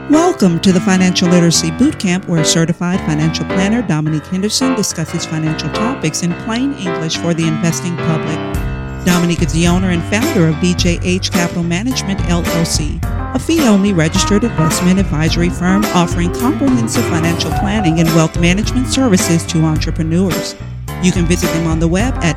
Welcome to the Financial Literacy Bootcamp, where certified financial planner Dominique Henderson discusses financial topics in plain English for the investing public. Dominique is the owner and founder of DJH Capital Management, LLC, a fee-only registered investment advisory firm offering comprehensive financial planning and wealth management services to entrepreneurs. You can visit them on the web at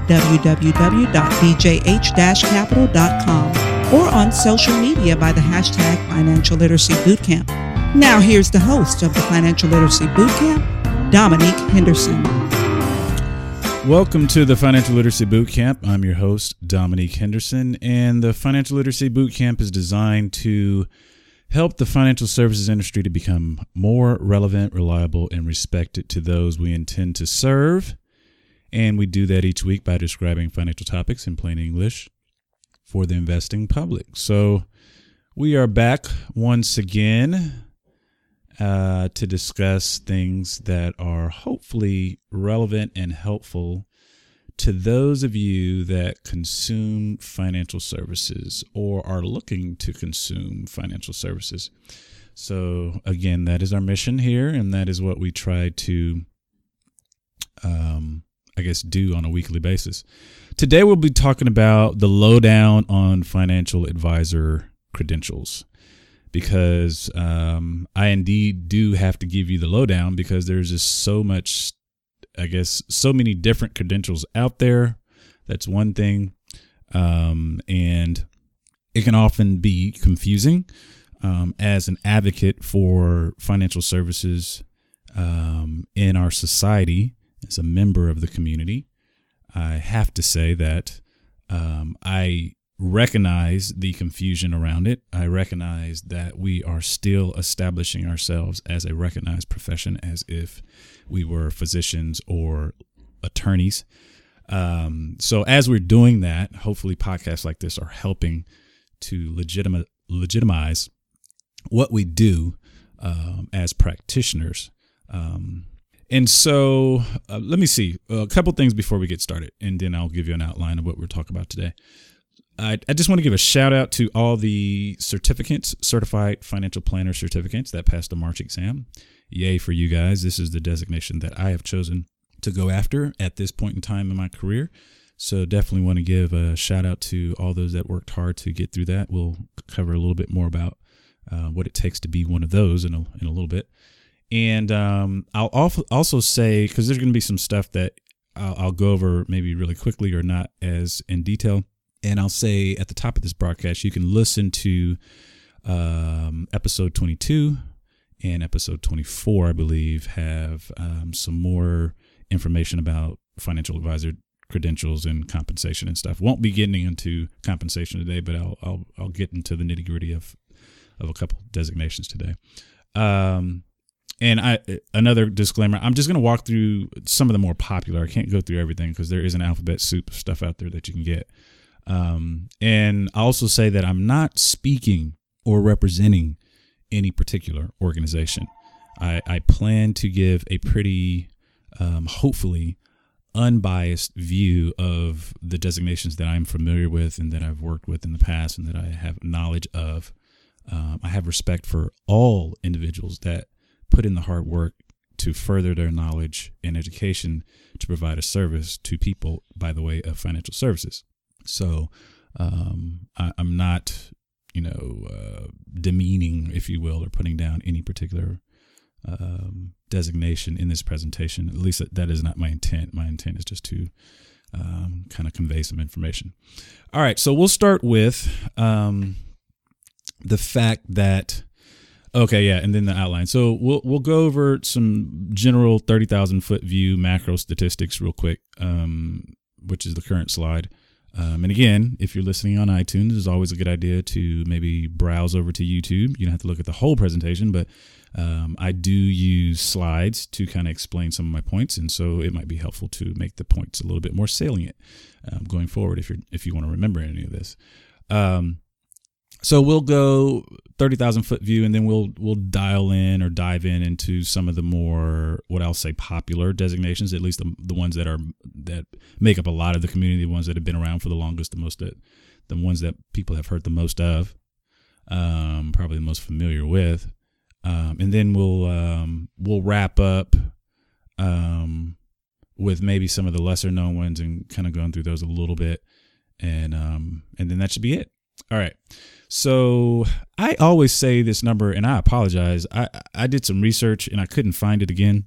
www.djh-capital.com or on social media by the hashtag Financial Literacy Bootcamp. Now here's the host of the Financial Literacy Bootcamp, Dominique Henderson. Welcome to the Financial Literacy Bootcamp. I'm your host, Dominique Henderson, and the Financial Literacy Bootcamp is designed to help the financial services industry to become more relevant, reliable, and respected to those we intend to serve. And we do that each week by describing financial topics in plain English for the investing public. So we are back once again to discuss things that are hopefully relevant and helpful to those of you that consume financial services or are looking to consume financial services. So again, that is our mission here, and that is what we try to do on a weekly basis. Today, we'll be talking about the lowdown on financial advisor credentials, because I indeed do have to give you the lowdown, because there's just so much, so many different credentials out there. That's one thing. And it can often be confusing as an advocate for financial services in our society. As a member of the community, I have to say that I recognize the confusion around it. I recognize that we are still establishing ourselves as a recognized profession, as if we were physicians or attorneys. So as we're doing that, hopefully podcasts like this are helping to legitimize what we do as practitioners. And so let me see a couple things before we get started, and then I'll give you an outline of what we're talking about today. I just want to give a shout out to all the certificates, certified financial planner certificates that passed the March exam. Yay for you guys. This is the designation that I have chosen to go after at this point in time in my career. So definitely want to give a shout out to all those that worked hard to get through that. We'll cover a little bit more about what it takes to be one of those in a little bit. And I'll also say, because there's going to be some stuff that I'll go over maybe really quickly or not as in detail. And I'll say at the top of this broadcast, you can listen to episode 22 and episode 24, I believe, have some more information about financial advisor credentials and compensation and stuff. Won't be getting into compensation today, but I'll get into the nitty gritty of a couple designations today. And another disclaimer, I'm just going to walk through some of the more popular. I can't go through everything because there is an alphabet soup of stuff out there that you can get. And I also say that I'm not speaking or representing any particular organization. I plan to give a pretty, hopefully, unbiased view of the designations that I'm familiar with and that I've worked with in the past and that I have knowledge of. I have respect for all individuals that put in the hard work to further their knowledge and education to provide a service to people by the way of financial services. So I'm not, demeaning, if you will, or putting down any particular designation in this presentation. At least that is not my intent. My intent is just to kind of convey some information. All right, so we'll start with the fact that and then the outline. So we'll go over some general 30,000 foot view macro statistics real quick, which is the current slide. And again, if you're listening on iTunes, it's always a good idea to maybe browse over to YouTube. You don't have to look at the whole presentation, but I do use slides to kind of explain some of my points, and so it might be helpful to make the points a little bit more salient going forward if you want to remember any of this. So we'll go 30,000 foot view, and then we'll dial in or dive into some of the more, what I'll say, popular designations, at least the ones that make up a lot of the community, the ones that have been around for the longest, the ones that people have heard the most of, probably the most familiar with. And then we'll wrap up with maybe some of the lesser known ones and kind of going through those a little bit. And then that should be it. All right. So I always say this number, and I apologize. I did some research and I couldn't find it again.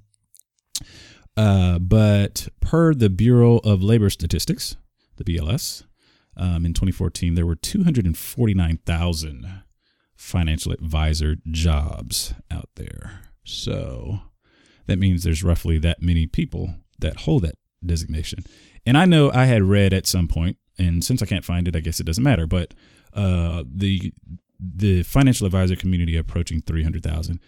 But per the Bureau of Labor Statistics, the BLS, in 2014, there were 249,000 financial advisor jobs out there. So that means there's roughly that many people that hold that designation. And I know I had read at some point, and since I can't find it, I guess it doesn't matter, but the financial advisor community approaching 300,000.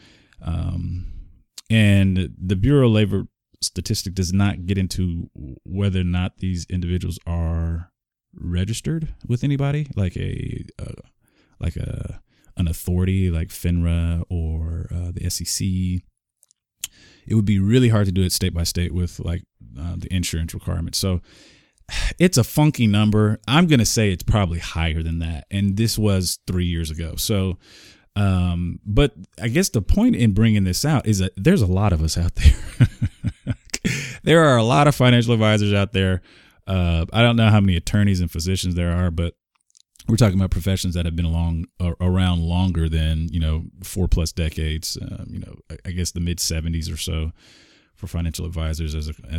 And the Bureau of Labor Statistic does not get into whether or not these individuals are registered with anybody, like an authority like FINRA or the SEC. It would be really hard to do it state by state with like the insurance requirements. So it's a funky number. I'm going to say it's probably higher than that. And this was 3 years ago. So, but I guess the point in bringing this out is that there's a lot of us out there. There are a lot of financial advisors out there. I don't know how many attorneys and physicians there are, but we're talking about professions that have been around longer than, 4+ decades. I guess the mid 70s or so for financial advisors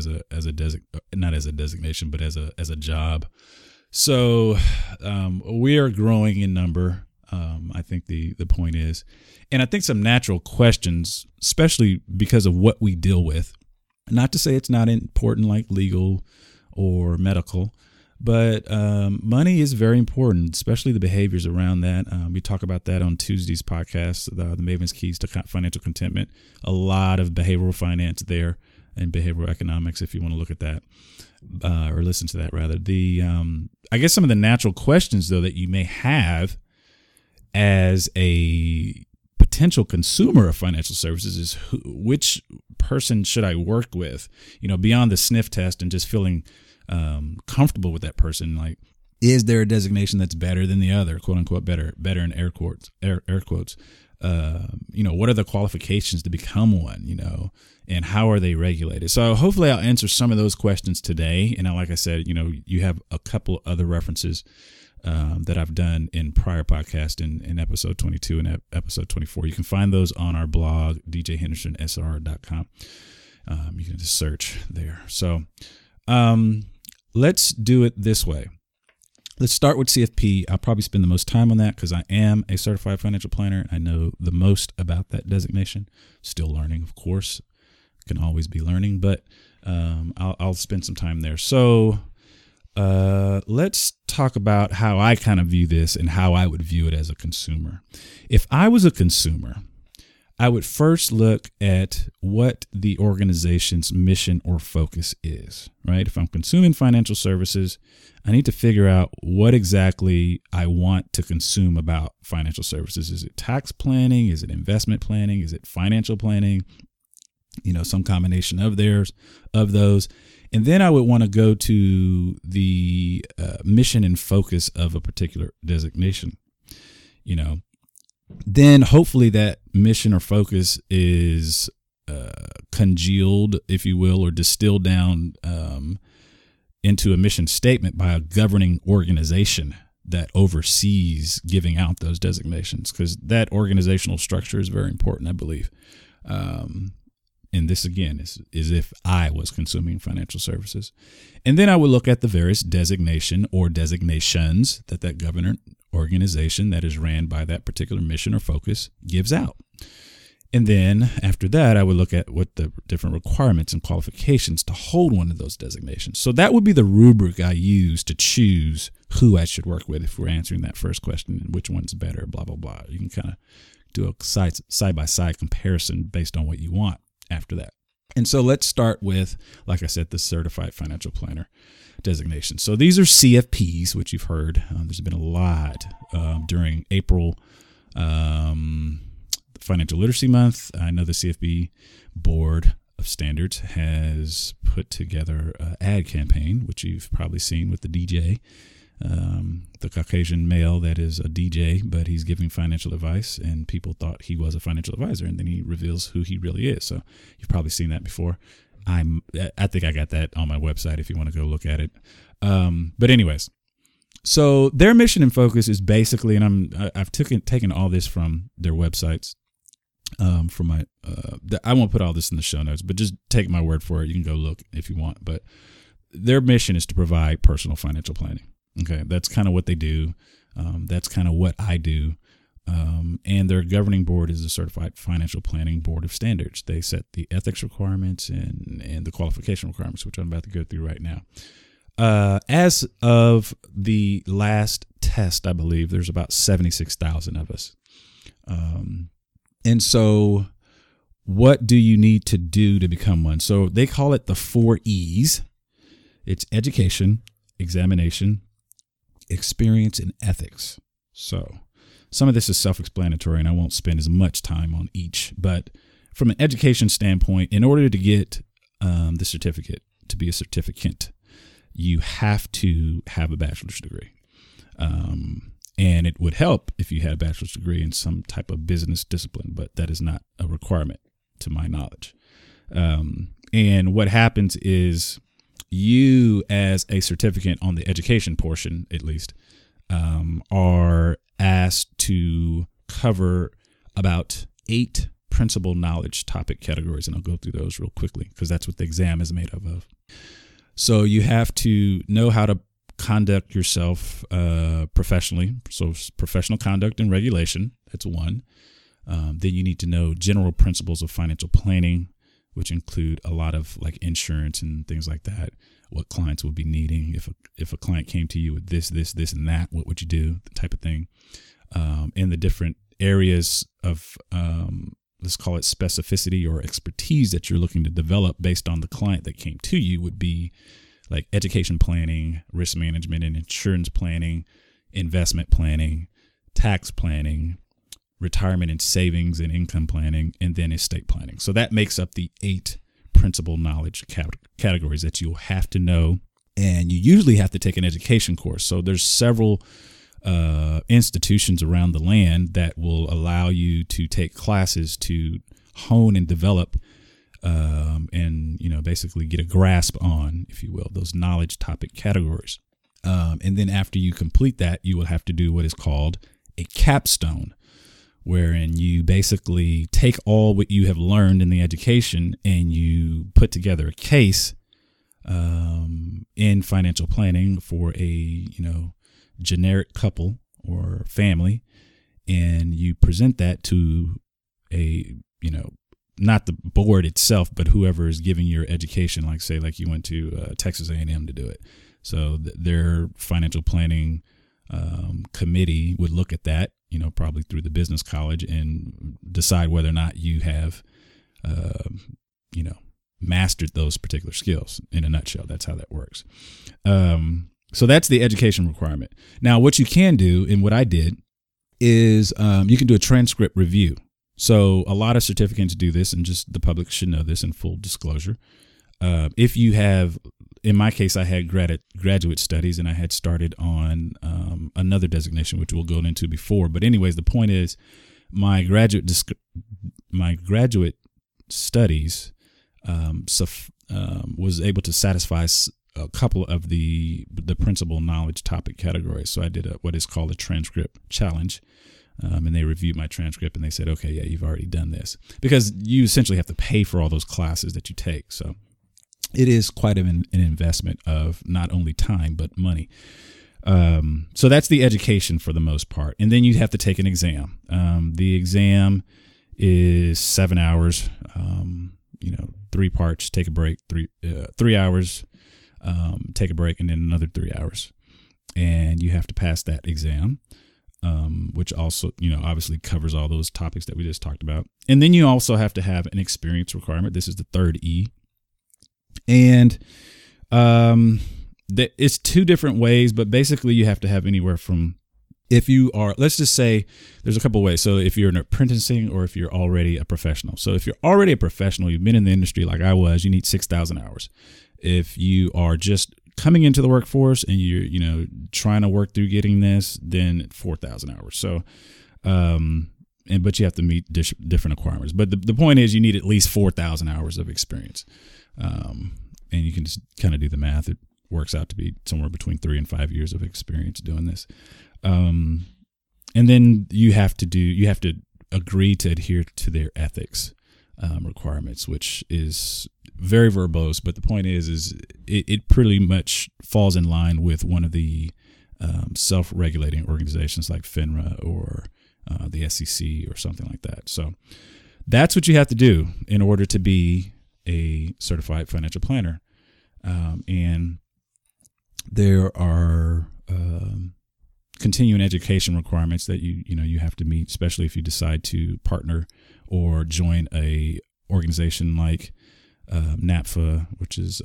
not as a designation, but as a job. So we are growing in number. I think the point is, and I think some natural questions, especially because of what we deal with. Not to say it's not important, like legal or medical, but money is very important, especially the behaviors around that. We talk about that on Tuesday's podcast, the Maven's Keys to Financial Contentment. A lot of behavioral finance there and behavioral economics, if you want to look at that or listen to that rather. I guess some of the natural questions, though, that you may have as a potential consumer of financial services is which person should I work with, beyond the sniff test and just feeling comfortable with that person. Like, is there a designation that's better than the other, quote unquote, better in air quotes, what are the qualifications to become one, and how are they regulated? So hopefully I'll answer some of those questions today. And like I said, you have a couple other references that I've done in prior podcasts in episode 22 and episode 24. You can find those on our blog, djhendersonsr.com. You can just search there. So let's do it this way. Let's start with CFP. I'll probably spend the most time on that because I am a certified financial planner. I know the most about that designation. Still learning, of course. Can always be learning, but I'll spend some time there. So let's talk about how I kind of view this and how I would view it as a consumer. If I was a consumer, I would first look at what the organization's mission or focus is, right? If I'm consuming financial services, I need to figure out what exactly I want to consume about financial services. Is it tax planning? Is it investment planning? Is it financial planning? Some combination of those. And then I would want to go to the mission and focus of a particular designation. Then hopefully that mission or focus is congealed, if you will, or distilled down into a mission statement by a governing organization that oversees giving out those designations, because that organizational structure is very important, I believe. And this, again, is if I was consuming financial services. And then I would look at the various designation or designations that governing organization that is ran by that particular mission or focus gives out. And then after that, I would look at what the different requirements and qualifications to hold one of those designations. So that would be the rubric I use to choose who I should work with if we're answering that first question, which one's better, blah, blah, blah. You can kind of do a side-by-side comparison based on what you want after that. And so let's start with, like I said, the Certified Financial Planner designation. So these are CFPs, which you've heard. There's been a lot during April, Financial Literacy Month. I know the CFP Board of Standards has put together an ad campaign, which you've probably seen with the DJ the Caucasian male that is a DJ, but he's giving financial advice, and people thought he was a financial advisor, and then he reveals who he really is. So you've probably seen that before. I think I got that on my website if you want to go look at it. But anyways, so their mission and focus is basically, and I've taken all this from their websites. From my, I won't put all this in the show notes, but just take my word for it. You can go look if you want. But their mission is to provide personal financial planning. Okay, that's kind of what they do. That's kind of what I do. And their governing board is the Certified Financial Planning Board of Standards. They set the ethics requirements and the qualification requirements, which I'm about to go through right now. As of the last test, I believe there's about 76,000 of us. And so what do you need to do to become one? So they call it the 4 E's. It's education, examination, experience, and ethics. So some of this is self-explanatory, and I won't spend as much time on each. But from an education standpoint, in order to get the certificate, to be a certificant, you have to have a bachelor's degree. And it would help if you had a bachelor's degree in some type of business discipline, but that is not a requirement to my knowledge. And what happens is you, as a certificant on the education portion, at least, are asked to cover about 8 principal knowledge topic categories. And I'll go through those real quickly because that's what the exam is made up of. So you have to know how to conduct yourself professionally. So professional conduct and regulation, that's one. Then you need to know general principles of financial planning, which include a lot of like insurance and things like that. What clients would be needing. If a client came to you with this, and that, what would you do? The type of thing. And the different areas of, let's call it specificity or expertise that you're looking to develop based on the client that came to you would be like education planning, risk management and insurance planning, investment planning, tax planning, retirement and savings and income planning, and then estate planning. So that makes up the 8 principal knowledge categories that you'll have to know. And you usually have to take an education course. So there's several institutions around the land that will allow you to take classes to hone and develop and, basically get a grasp on, if you will, those knowledge topic categories. And then after you complete that, you will have to do what is called a capstone, wherein you basically take all what you have learned in the education and you put together a case in financial planning for a, generic couple or family, and you present that to a, not the board itself, but whoever is giving your education, like you went to Texas A&M to do it. So their financial planning committee would look at that, probably through the business college, and decide whether or not you have, mastered those particular skills. In a nutshell, that's how that works. So that's the education requirement. Now, what you can do, and what I did, is you can do a transcript review. So a lot of certificates do this, and just the public should know this in full disclosure. If you have, in my case, I had graduate studies, and I had started on another designation, which we'll go into before. But anyways, the point is my graduate studies was able to satisfy a couple of the principal knowledge topic categories. So I did what is called a transcript challenge. And they reviewed my transcript and they said, okay, yeah, you've already done this, because you essentially have to pay for all those classes that you take. So it is quite an investment of not only time, but money. So that's the education for the most part. And then you have to take an exam. The exam is 7 hours, 3 parts, take a break, 3 hours, take a break, and then another 3 hours. And you have to pass that exam. Which also, obviously covers all those topics that we just talked about. And then you also have to have an experience requirement. This is the 3rd E. And it's 2 different ways, but basically you have to have anywhere from, if you are, let's just say there's a couple of ways. So if you're an apprenticing or if you're already a professional. So if you're already a professional, you've been in the industry like I was, you need 6,000 hours. If you are just coming into the workforce and you're, trying to work through getting this, then 4,000 hours. So, but you have to meet different requirements. But the point is you need at least 4,000 hours of experience. And you can just kind of do the math. It works out to be somewhere between 3 and 5 years of experience doing this. And then you have to agree to adhere to their ethics requirements, which is very verbose. But the point is it pretty much falls in line with one of the self-regulating organizations like FINRA or the SEC or something like that. So that's what you have to do in order to be a certified financial planner. And there are continuing education requirements that you have to meet, especially if you decide to partner or join a organization like NAPFA, which is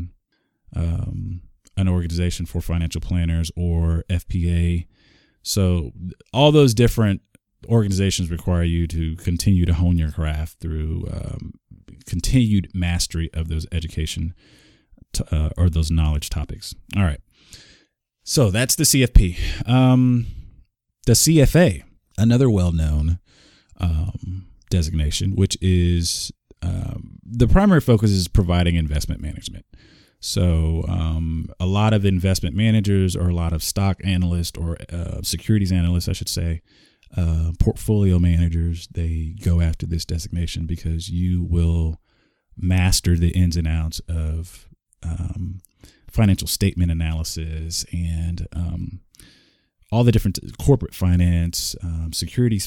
an organization for financial planners, or FPA. So all those different organizations require you to continue to hone your craft through continued mastery of those education or those knowledge topics. All right. So that's the CFP. The CFA, another well-known designation, which is the primary focus is providing investment management. So a lot of investment managers or a lot of stock analysts or securities analysts, I should say, portfolio managers, they go after this designation because you will master the ins and outs of financial statement analysis and all the different corporate finance, securities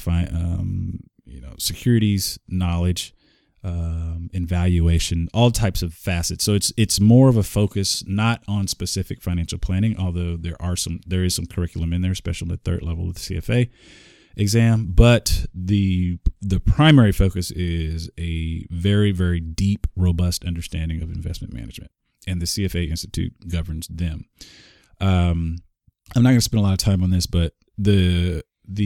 knowledge, and valuation, all types of facets. So it's more of a focus not on specific financial planning, although there is some curriculum in there, especially at the third level of the CFA exam. But the primary focus is a very, very deep, robust understanding of investment management, and the CFA Institute governs them. I'm not going to spend a lot of time on this, but the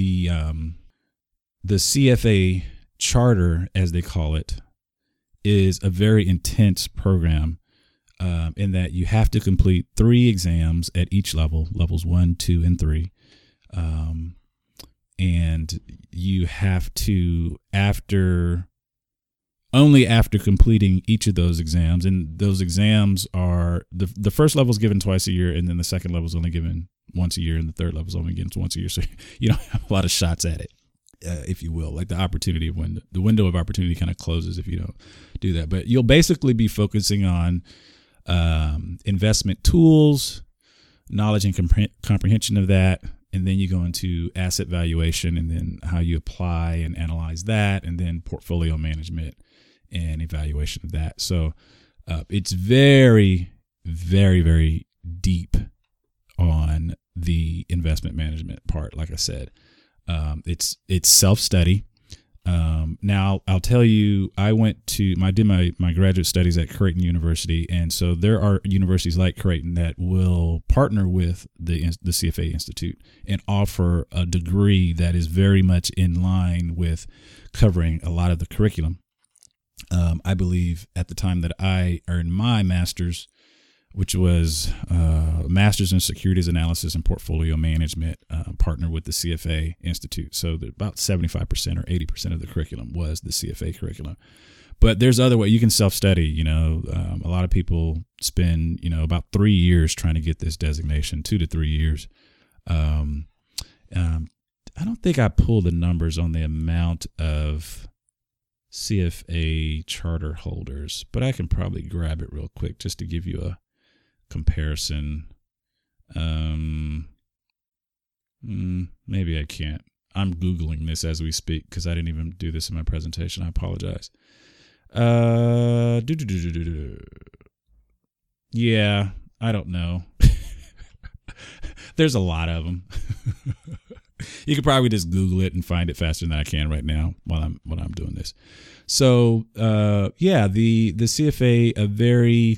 CFA charter, as they call it, is a very intense program in that you have to complete 3 exams at each level, levels 1, 2, and 3. And you have to, only after completing each of those exams, and those exams are, the first level is given twice a year, and then the second level is only given once a year, and the third level is only given once a year. So you don't have a lot of shots at it, if you will. Like the window of opportunity kind of closes if you don't do that. But you'll basically be focusing on investment tools, knowledge and comprehension of that. And then you go into asset valuation and then how you apply and analyze that, and then portfolio management and evaluation of that. So it's very, very, very deep on the investment management part. Like I said, it's self-study. Now I'll tell you, I did my graduate studies at Creighton University. And so there are universities like Creighton that will partner with the CFA Institute and offer a degree that is very much in line with covering a lot of the curriculum. I believe at the time that I earned my master's, which was master's in securities analysis and portfolio management, partnered with the CFA Institute. So about 75% or 80% of the curriculum was the CFA curriculum. But there's other ways you can self-study. A lot of people spend, about 3 years trying to get this designation, 2 to 3 years. I don't think I pulled the numbers on the amount of CFA charter holders, but I can probably grab it real quick just to give you a comparison. Maybe I can't. I'm Googling this as we speak because I didn't even do this in my presentation. I apologize. Yeah, I don't know. There's a lot of them. You could probably just Google it and find it faster than I can right now while I'm doing this. So the CFA, a very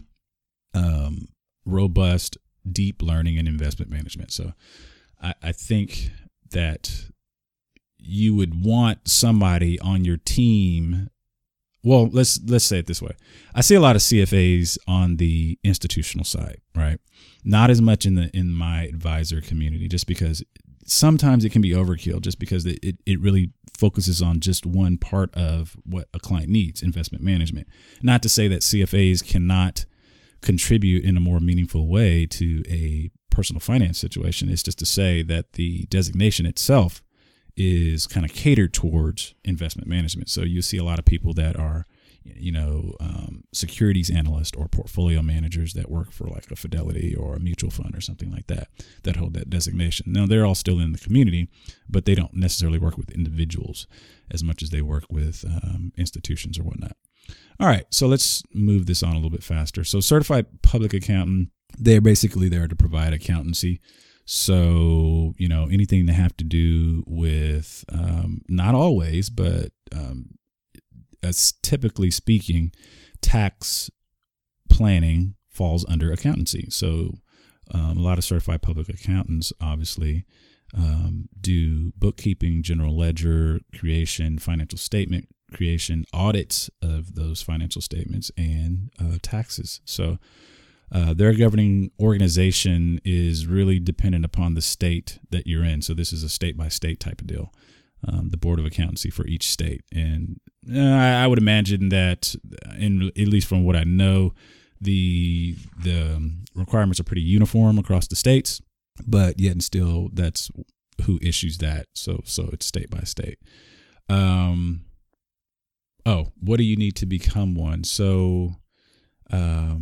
robust, deep learning in investment management. So I think that you would want somebody on your team well, let's say it this way. I see a lot of CFAs on the institutional side, right? Not as much in my advisor community, just because sometimes it can be overkill, just because it really focuses on just one part of what a client needs, investment management. Not to say that CFAs cannot contribute in a more meaningful way to a personal finance situation. It's just to say that the designation itself is kind of catered towards investment management. So you see a lot of people that are, securities analysts or portfolio managers that work for like a Fidelity or a mutual fund or something like that hold that designation. Now, they're all still in the community, but they don't necessarily work with individuals as much as they work with institutions or whatnot. All right, so let's move this on a little bit faster. So certified public accountant, they're basically there to provide accountancy. So, anything they have to do with, not always, but as typically speaking, tax planning falls under accountancy. So a lot of certified public accountants obviously do bookkeeping, general ledger creation, financial statement creation, audits of those financial statements, and taxes. So their governing organization is really dependent upon the state that you're in. So this is a state-by-state type of deal, the Board of Accountancy for each state. And I would imagine that, at least from what I know, the requirements are pretty uniform across the states, but yet and still that's who issues that. So it's state by state. What do you need to become one? So a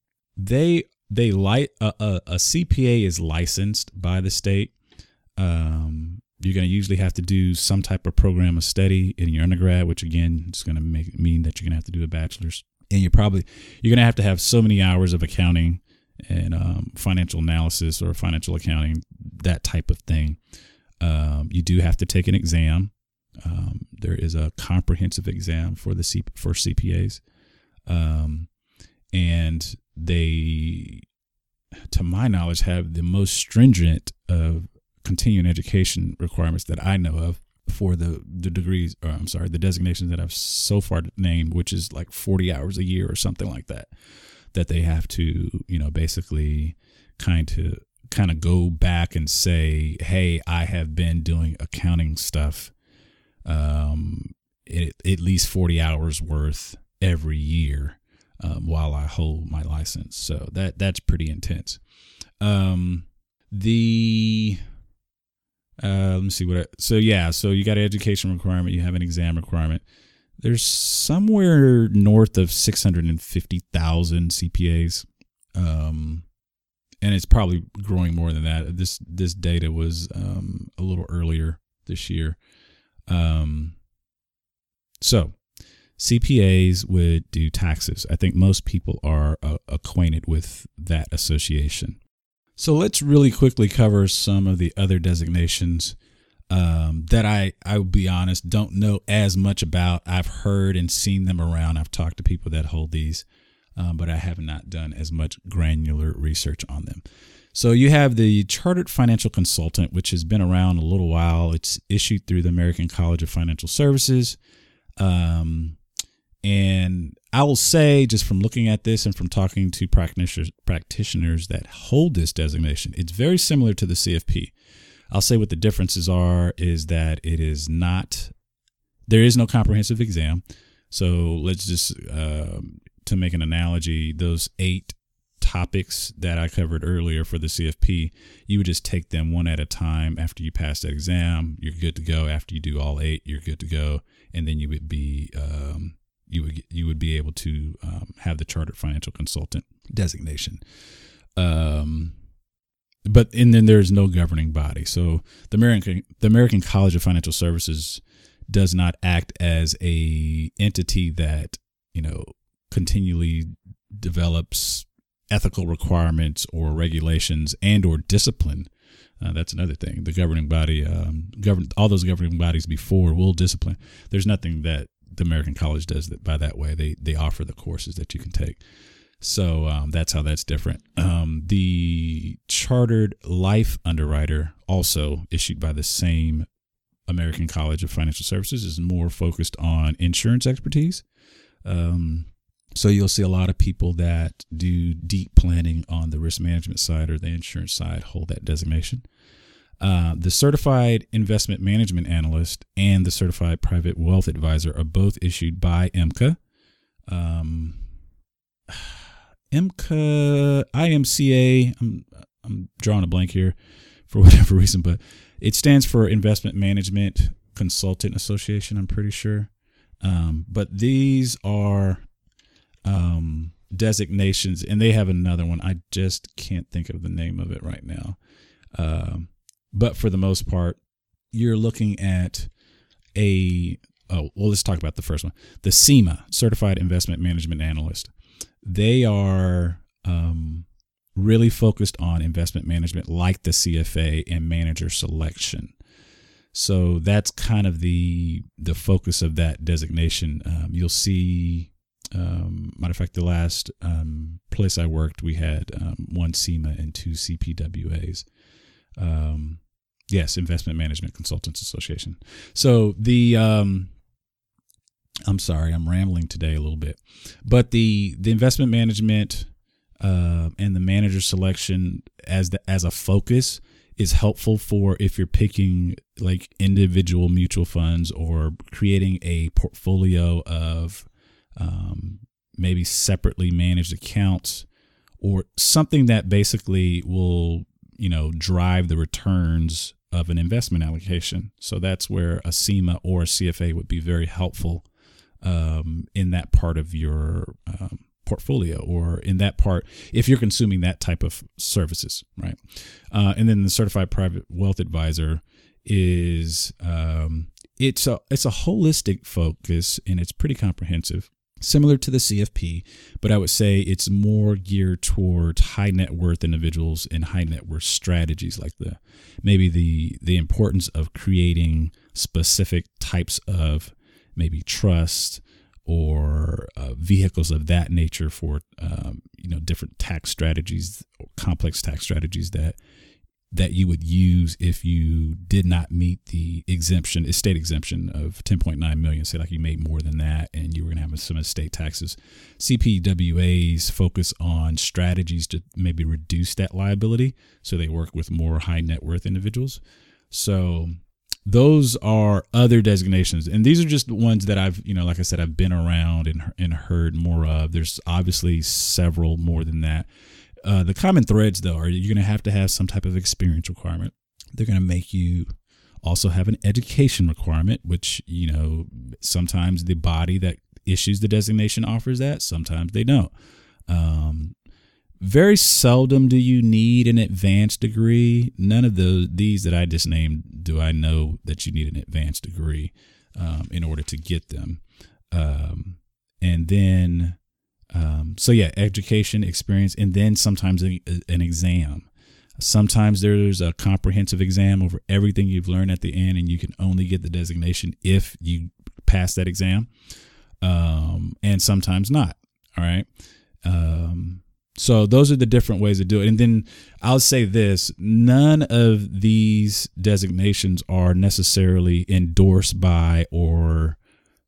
CPA is licensed by the state. You're going to usually have to do some type of program of study in your undergrad, which again is going to mean that you're going to have to do a bachelor's, and you're going to have so many hours of accounting and financial analysis or financial accounting, that type of thing. You do have to take an exam. There is a comprehensive exam for CPAs, and they, to my knowledge, have the most stringent of continuing education requirements that I know of for the designations that I've so far named, which is like 40 hours a year or something like that they have to, basically kind of go back and say, hey, I have been doing accounting stuff at least 40 hours worth every year while I hold my license. So that's pretty intense. Let me see so you got an education requirement, you have an exam requirement. There's somewhere north of 650,000 CPAs. And it's probably growing more than that. This data was a little earlier this year. So CPAs would do taxes. I think most people are acquainted with that association. So let's really quickly cover some of the other designations that I will be honest, don't know as much about. I've heard and seen them around. I've talked to people that hold these, but I have not done as much granular research on them. So you have the Chartered Financial Consultant, which has been around a little while. It's issued through the American College of Financial Services. And I will say, just from looking at this and from talking to practitioners that hold this designation, it's very similar to the CFP. I'll say what the differences are is that there is no comprehensive exam. So let's just, to make an analogy, those 8 topics that I covered earlier for the CFP, you would just take them one at a time. After you pass that exam, you're good to go. After you do all 8, you're good to go. And then you would be, you would be able to have the Chartered Financial Consultant designation. Then there's no governing body. So the American College of Financial Services does not act as a entity that, continually develops ethical requirements or regulations and or discipline. That's another thing. The governing body, all those governing bodies before will discipline. There's nothing that the American College does that by that way. They offer the courses that you can take. So that's how that's different. The Chartered Life Underwriter, also issued by the same American College of Financial Services, is more focused on insurance expertise. So you'll see a lot of people that do deep planning on the risk management side or the insurance side hold that designation. The Certified Investment Management Analyst and the Certified Private Wealth Advisor are both issued by IMCA. IMCA, I'm drawing a blank here for whatever reason, but it stands for Investment Management Consultant Association, I'm pretty sure. But these are designations, and they have another one. I just can't think of the name of it right now. But for the most part, you're looking at let's talk about the first one. The CIMA, Certified Investment Management Analyst. They are really focused on investment management like the CFA and manager selection. So that's kind of the focus of that designation. You'll see, matter of fact, the last place I worked, we had one CIMA and two CPWAs. Yes, Investment Management Consultants Association. So I'm sorry, I'm rambling today a little bit, but the investment management and the manager selection as a focus is helpful for if you're picking like individual mutual funds or creating a portfolio of maybe separately managed accounts or something that basically will, drive the returns of an investment allocation. So that's where a CIMA or a CFA would be very helpful in that part of your portfolio, or in that part if you're consuming that type of services, right? And then the Certified Private Wealth Advisor is it's a holistic focus, and it's pretty comprehensive, similar to the CFP, but I would say it's more geared towards high net worth individuals and high net worth strategies, like the importance of creating specific types of maybe trust or vehicles of that nature for different tax strategies, complex tax strategies that you would use if you did not meet the estate exemption of 10.9 million. Say like you made more than that and you were going to have some estate taxes. CPWAs focus on strategies to maybe reduce that liability. So they work with more high net worth individuals. So those are other designations. And these are just the ones that I've, like I said, I've been around and heard more of. There's obviously several more than that. The common threads, though, are you're going to have some type of experience requirement. They're going to make you also have an education requirement, which, sometimes the body that issues the designation offers that. Sometimes they don't. Very seldom do you need an advanced degree. None of these that I just named do I know that you need an advanced degree in order to get them. And then, education, experience, and then sometimes an exam. Sometimes there's a comprehensive exam over everything you've learned at the end, and you can only get the designation if you pass that exam. And sometimes not. All right. So those are the different ways to do it. And then I'll say this, none of these designations are necessarily endorsed by or,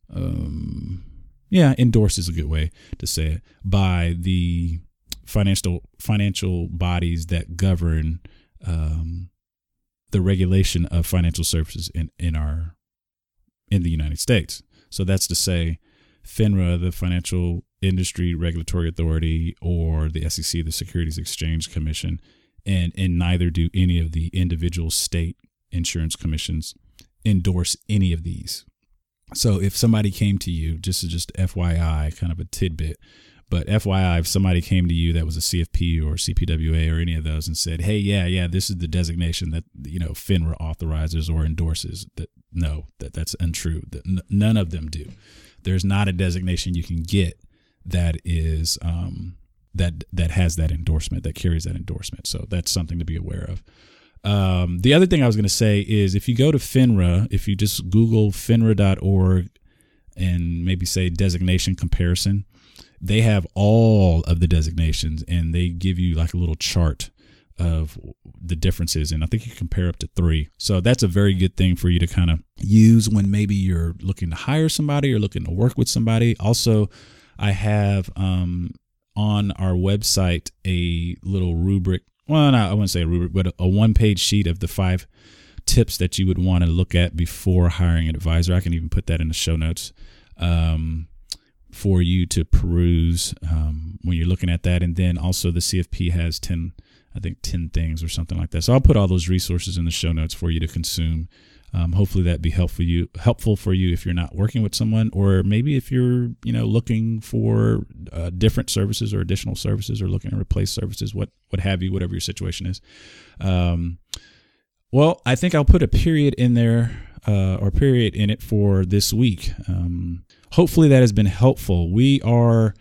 endorse is a good way to say it, by the financial bodies that govern the regulation of financial services in the United States. So that's to say FINRA, the Financial Industry Regulatory Authority, or the SEC, the Securities Exchange Commission, and neither do any of the individual state insurance commissions endorse any of these. So if somebody came to you, just FYI, kind of a tidbit, but FYI, if somebody came to you that was a CFP or CPWA or any of those and said, hey, yeah, this is the designation that, FINRA authorizes or endorses, that's untrue. That none of them do. There's not a designation you can get that is that has that endorsement, that carries that endorsement. So that's something to be aware of. The other thing I was going to say is if you go to FINRA, if you just Google FINRA.org and maybe say designation comparison, they have all of the designations and they give you like a little chart of the differences. And I think you compare up to 3. So that's a very good thing for you to kind of use when maybe you're looking to hire somebody or looking to work with somebody. Also, I have on our website a little rubric. Well, no, I wouldn't say a rubric, but a 1-page sheet of the 5 tips that you would want to look at before hiring an advisor. I can even put that in the show notes for you to peruse when you're looking at that. And then also the CFP has 10 things or something like that. So I'll put all those resources in the show notes for you to consume. Hopefully that'd be helpful for you if you're not working with someone, or maybe if you're, looking for different services or additional services, or looking to replace services, what have you, whatever your situation is. Well, I think I'll put a period in there, or period in it for this week. Hopefully that has been helpful. We are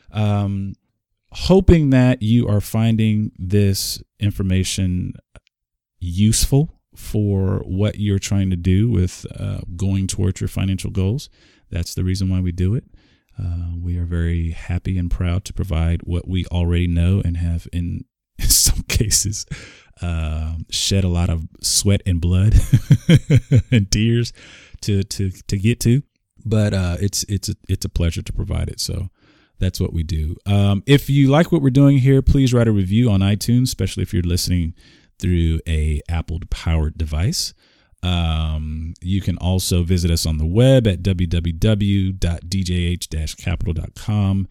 hoping that you are finding this information useful for what you're trying to do with going towards your financial goals. That's the reason why we do it. We are very happy and proud to provide what we already know and have in some cases shed a lot of sweat and blood and tears to get to. But it's a pleasure to provide it. So that's what we do. If you like what we're doing here, please write a review on iTunes, especially if you're listening through a Apple-powered device. You can also visit us on the web at www.djh-capital.com.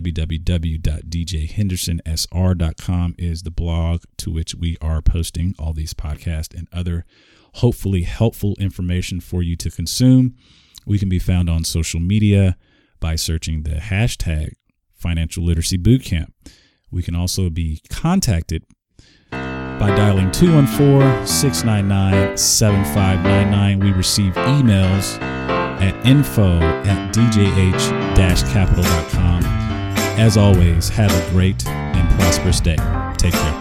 www.djhendersonsr.com is the blog to which we are posting all these podcasts and other hopefully helpful information for you to consume. We can be found on social media by searching the hashtag Financial Literacy Bootcamp. We can also be contacted by dialing 214-699-7599. We receive emails at info@djh-capital.com. As always, have a great and prosperous day. Take care.